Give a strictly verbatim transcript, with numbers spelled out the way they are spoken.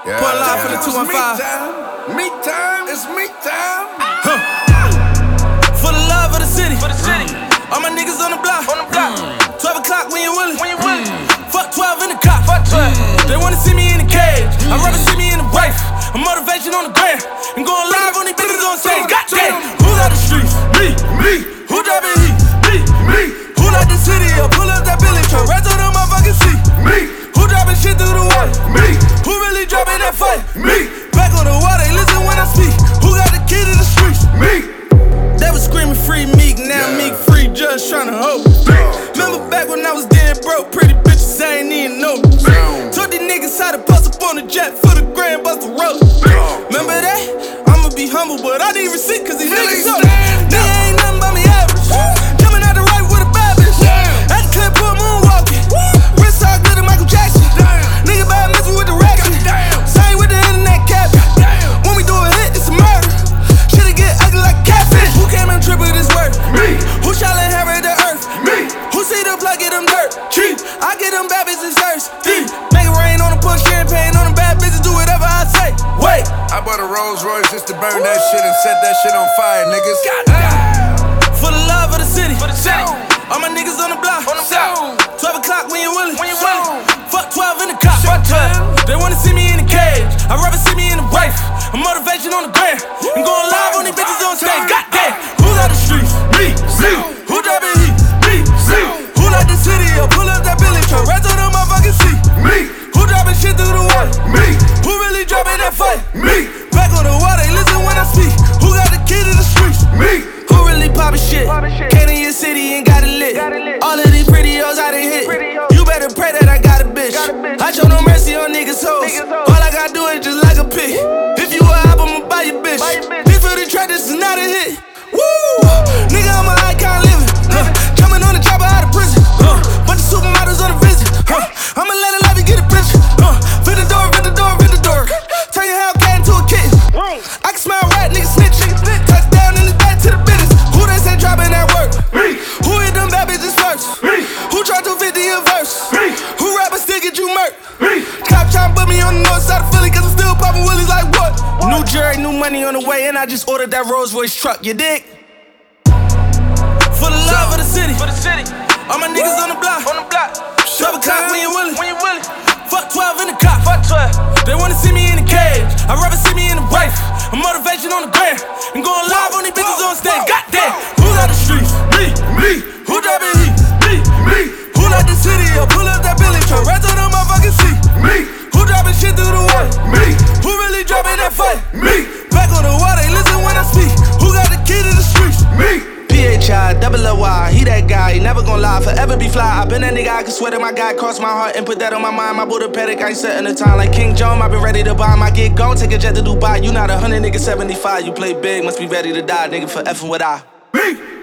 Yeah. Point live for the two one five. Me time, it's me time. Huh. For the love of the city. For the city. All my niggas on the block. On the block. Mm. twelve o'clock when you willing. When you willing. Mm. Fuck twelve in the cop. Fuck twelve. Mm. They wanna see me in the cage. Mm. I'd rather see me in the wife. A motivation on the gram. And going live on these bitches on stage. Goddamn. Who got the streets? Me. Me. Who driving heat? Me. Me. Who like the city? Or pull up that Billy truck right through the motherfucking seat? Me. Who driving shit through the water? Me. Who really dropping that fight? Me. Back on the water, they listen when I speak. Who got the key to the streets? Me. They was screaming free Meek, now yeah. Meek free, just tryna hope. Remember back when I was dead broke, pretty bitches I ain't even know. Told these niggas how to bust up on the jet for the grand bust the road. Remember that? I'ma be humble, but I need receipt cause these niggas up. They ain't nothing but me average. Coming out the right with a bad bitch. At the clip, put moonwalking. Wrist all good to Michael Jackson. Nigga bad messing with the racket. Same with the internet cap. When we do a hit, it's a murder. Shit'll get ugly like catfish. Who came and tripled this work? Me. Who shall inherit the earth? Me. Who see the plug, get them dirt? Cheap. I get them bad bitches first. Deep. Make it rain on them, put champagne on them bad bitches, do whatever I say. Wait. I bought a Rolls Royce just to burn that shit and set that shit on fire, niggas. For the love of the city. For the city. All my niggas on the block. On the block. twelve o'clock when you willing. When you willing. Fuck twelve in the cop. Fuck twelve. They wanna see me in the cage. I'd rather see me in the wife. A motivation on the gram. And going live on these bitches on stage. Goddamn. Who got the streets? Me. Me. Who driving heat? Me. Me. Who like the city? Or pull up that Billy truck right through the motherfucking seat? Me. Who driving shit through the water? Me. Who really dropping that fight? Me. Back on the water, they listen when I speak. Who got the key to the streets? Me. Who really poppin' shit? Came in your city and got it lit. All of these pretty hoes I done hit. You better pray that I got a bitch. I show no mercy on niggas' hoes. All I gotta do is just like a pig. If you a hop, I'ma buy your bitch. This for the track, this is not a hit. Woo! Nigga, I'm an icon living. Huh. Jumping on the chopper out of prison. Huh. Bunch of supermodels on a visit. Huh. I'ma let a lobby get a picture. Huh. Fit the door, fit the door, fit the door. Turn your Hellcat into a kitten. I can smell rat, nigga snitch. Touchdown in his back to the business. Who they say dropping that work? Me. Who hit them bad bitches first? Me. Who tried to fifty a verse? Me. Who rappers still get you murked? Me. Cop trying to put me on the north side of Philly cause I'm still popping willies like what? what? New jury, new money on the way and I just ordered that Rolls Royce truck, you dig? For the love of the city. For the city. All my niggas on the block. On the block. twelve o'clock when you willing. When you willing. Fuck twelve in the cop. Fuck twelve. They wanna see me in the cage. I'd rather see me in the wife. A motivation on the gram. And going live on these bitches on stage. Goddamn. Who got the streets? Me. Me. Who driving heat? Me. Me. Who like the city? Or pull up that Billy truck right through the motherfucking seat? Me. Who driving shit through the water? Me. Who really dropping that fight? Me. Back on the water, they listen when I speak. Who got the key to the streets? Me. P H I, double O Y, he that guy, he never gon' lie, forever be fly. I been that nigga, I can swear that my guy crossed my heart and put that on my mind. My Buddha Pedic, I ain't setting the time like King Jones. I been ready to buy my gig, gon' take a jet to Dubai. You not a hundred nigga seventy-five, you play big, must be ready to die, nigga, for effing with I. Me.